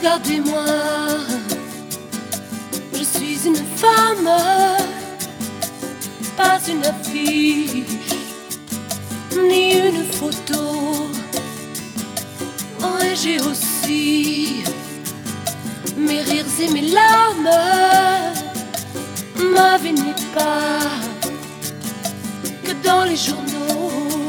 Regardez-moi, je suis une femme, pas une affiche, ni une photo. Oh, et j'ai aussi mes rires et mes larmes. Ma vie n'est pas que dans les journaux.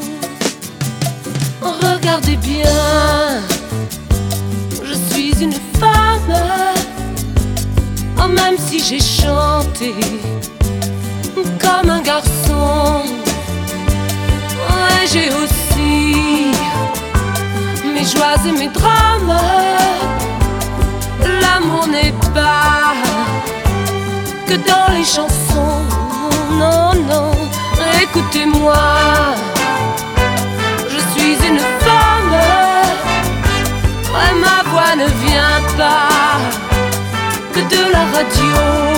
Regardez bien, je suis une femme. Oh, même si j'ai chanté comme un garçon. Ouais, j'ai aussi mes joies et mes drames. L'amour n'est pas que dans les chansons. Non, non, écoutez-moi, je suis une femme. Ouais, ma voix ne vient pas que de la radio.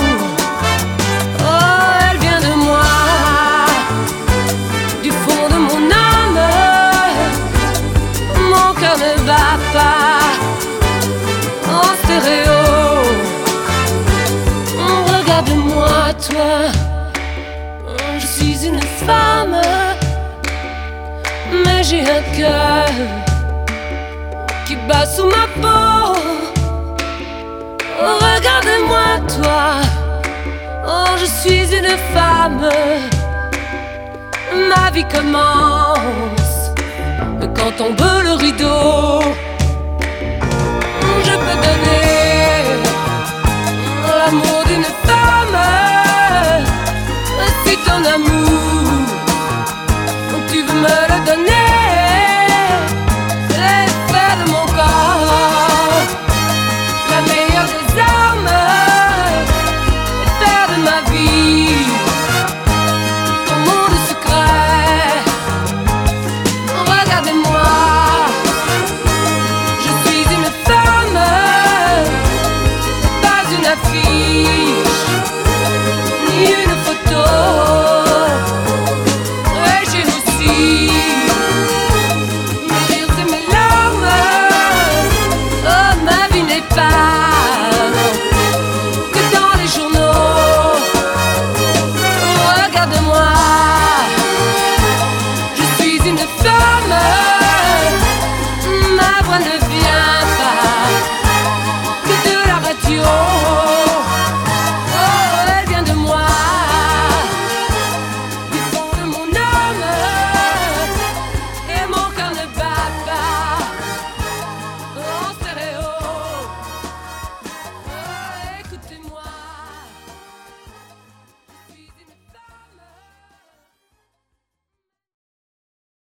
Oh, elle vient de moi, du fond de mon âme. Mon cœur ne bat pas en stéréo. Regarde-moi, toi, je suis une femme, mais j'ai un cœur qui bat sous ma peau. Regarde-moi, toi, oh, je suis une femme. Ma vie commence quand tombe le rideau. Je peux donner l'amour d'une femme, si ton amour, tu veux me le donner. L'effet de mon corps, la meilleure des armes, faire de ma vie ton monde secret. Regardez-moi, je suis une femme, pas une affiche.